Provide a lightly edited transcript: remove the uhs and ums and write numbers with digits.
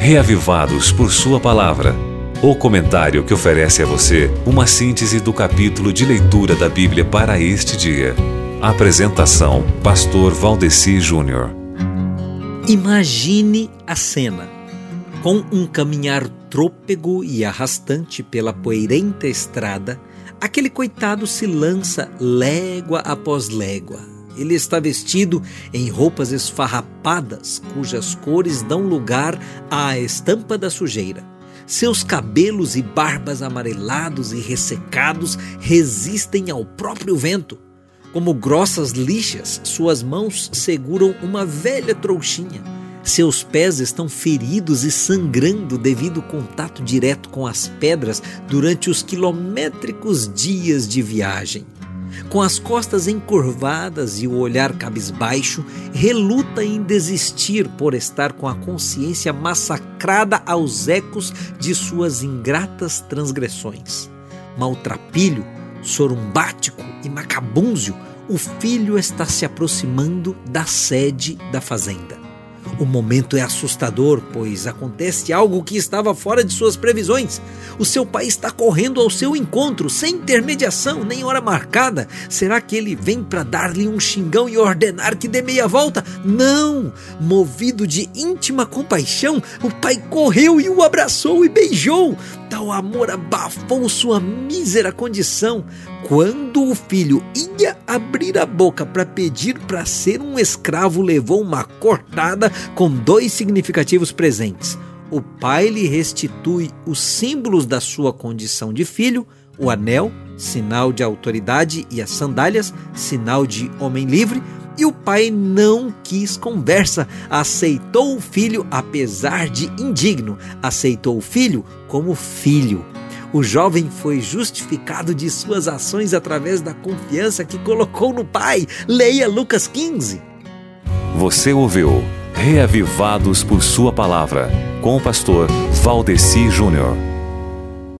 Reavivados por Sua Palavra. O comentário que oferece a você uma síntese do capítulo de leitura da Bíblia para este dia. Apresentação: Pastor Valdeci Júnior. Imagine a cena. Com um caminhar trôpego e arrastante pela poeirenta estrada, aquele coitado se lança légua após légua. Ele está vestido em roupas esfarrapadas, cujas cores dão lugar à estampa da sujeira. Seus cabelos e barbas amarelados e ressecados resistem ao próprio vento. Como grossas lixas, suas mãos seguram uma velha trouxinha. Seus pés estão feridos e sangrando devido ao contato direto com as pedras durante os quilométricos dias de viagem. Com as costas encurvadas e o olhar cabisbaixo, reluta em desistir por estar com a consciência massacrada aos ecos de suas ingratas transgressões. Maltrapilho, sorumbático e macabúnzio, o filho está se aproximando da sede da fazenda. O momento é assustador, pois acontece algo que estava fora de suas previsões. O seu pai está correndo ao seu encontro, sem intermediação, nem hora marcada. Será que ele vem para dar-lhe um xingão e ordenar que dê meia volta? Não! Movido de íntima compaixão, o pai correu e o abraçou e beijou. Tal amor abafou sua mísera condição. Quando o filho ia abrir a boca para pedir para ser um escravo, levou uma cortada com 2 significativos presentes. O pai lhe restitui os símbolos da sua condição de filho: o anel, sinal de autoridade, e as sandálias, sinal de homem livre. E o pai não quis conversa, aceitou o filho apesar de indigno, aceitou o filho como filho. O jovem foi justificado de suas ações através da confiança que colocou no pai. Leia Lucas 15. Você ouviu Reavivados por Sua Palavra, com o pastor Valdeci Júnior.